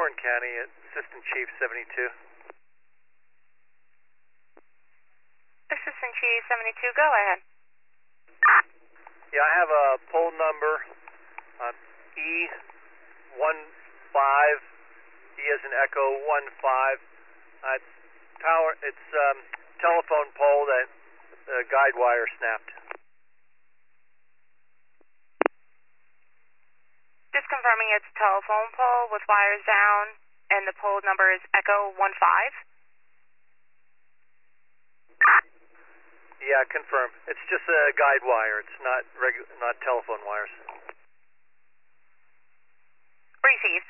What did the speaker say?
Warren County, Assistant Chief 72. Assistant Chief 72, go ahead. Yeah, I have a pole number E15, E as in Echo 15. It's telephone pole that the guide wire snapped. Just confirming it's a telephone pole with wires down, and the pole number is Echo 15. Yeah, confirm. It's just a guide wire. It's not telephone wires. Receive.